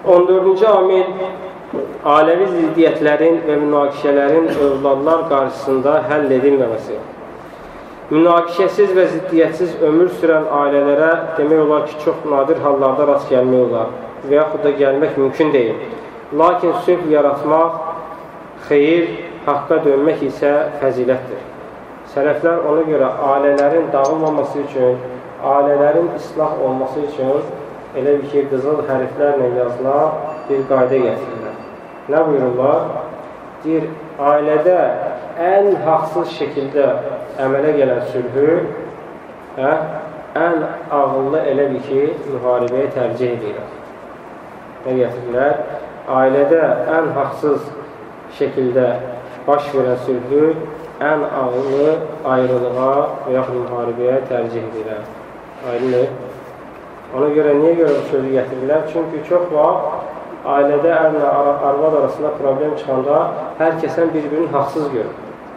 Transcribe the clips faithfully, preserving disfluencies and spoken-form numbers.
on dördüncü amil, ailəvi ziddiyyətlərin və münaqişələrin övladlar qarşısında həll edilməməsi. Münaqişəsiz və ziddiyyətsiz ömür sürən ailələrə demək olar ki, çox nadir hallarda rast gəlmək olar və yaxud da gəlmək mümkün deyil. Lakin sülh yaratmaq, xeyir, haqqa dönmək isə fəzilətdir. Sələflər ona görə ailələrin dağılmaması üçün, ailələrin islah olması üçün elə bir ki, qızıl hərflərlə yazılan bir qayda gətirirlər. Nə buyururlar? Deyir, ailədə ən haqsız şəkildə əmələ gələn sülhü hə, ən ağıllı elə bir ki, müharibəyə tərcih edirlər. Nə gətirirlər? Ailədə ən haqsız şəkildə baş verən sülhü ən ağıllı ayrılığa və yaxud müharibəyə tərcih edirlər. Ayrılır. Ona görə, niyə görə bu sözü gətirirlər? Çünki çox vaxt ailədə ərlə arvad arasında problem çıxanda hər kəsən bir-birinin haqsız görür.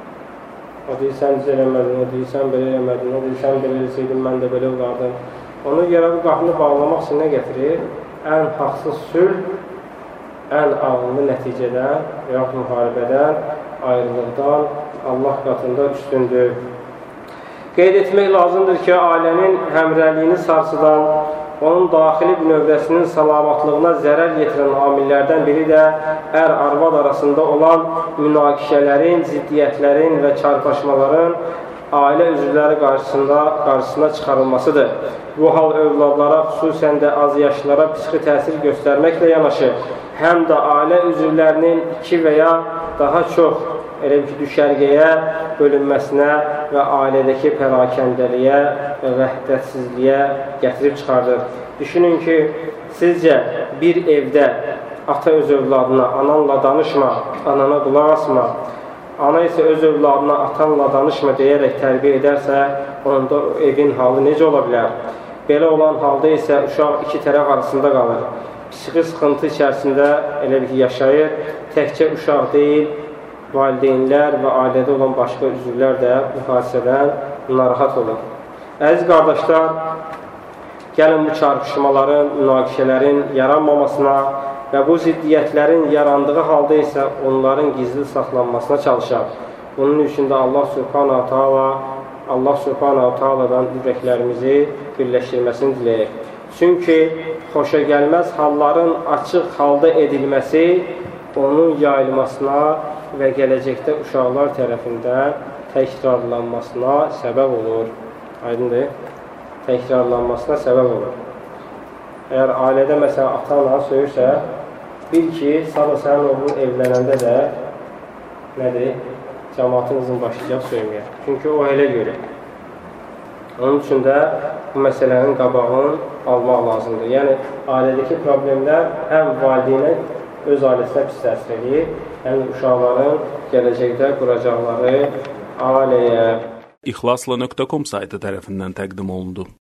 O deyir, sən düz eləmədin, o deyir, sən belə eləmədin, o deyir, sən belə eləsəydin, mən də belə olardım. Ona görə bu qapını bağlamaq üçün nə gətirir? Ən haqsız sülh, ən ağıllı nəticədən və yaxud müharibədən, ayrılıqdan Allah qatında üstündür. Qeyd etmək lazımdır ki, ailənin həmrəliyini sarsıdan, onun daxili bünövrəsinin salamatlığına zərər yetirən amillərdən biri də ər-arvad arasında olan münaqişələrin, ziddiyyətlərin və çarpaşmaların ailə üzvləri qarşısında, qarşısına çıxarılmasıdır. Bu hal övladlara, xüsusən də az yaşlılara psixi təsir göstərməklə yanaşı, həm də ailə üzvlərinin iki və ya daha çox elə bir düşərgəyə bölünməsinə və ailədəki pərakəndəliyə və vəhdətsizliyə gətirib çıxardır. Düşünün ki, sizcə bir evdə ata öz övladına, ananla danışma, anana qulaq asma, ana isə öz övladına atanla danışma deyərək tərbiyə edərsə, onda evin halı necə ola bilər? Belə olan halda isə uşaq iki tərəf arasında qalır. Psixi sıxıntı içərisində elə bir yaşayır, təkcə uşaq deyil, valideynlər və ailədə olan başqa üzvlər də bu hadisədən narahat olur. Əziz qardaşlar, gəlin bu çarpışmaların, münaqişələrin yaranmamasına və bu ziddiyyətlərin yarandığı halda isə onların gizli saxlanmasına çalışaq. Bunun üçün də Allah Subhanahu Taala Allah Subhanahu Taala'dan ürəklərimizi birləşdirməsini diləyək. Çünki xoşa gəlməz halların açıq halda edilməsi onun yayılmasına və gələcəkdə uşaqlar tərəfindən təkrarlanmasına səbəb olur. Aydındır? Təkrarlanmasına səbəb olur. Əgər ailədə məsələn ata-ana söyürsə, bil ki, sabah sənin oğlun evlənəndə də nədir? Cəmaatın qızın başlayacaq söyməyə. Çünki o elə görür. Onun üçün də bu məsələnin qabağını almaq lazımdır. Yəni, ailədəki problemlər həm valideynə öz ailəsinə pis təsir edir, həm uşaqların gələcəkdə quracaqları ailəyə. İxlasla nöqtə com saytı tərəfindən təqdim olundu.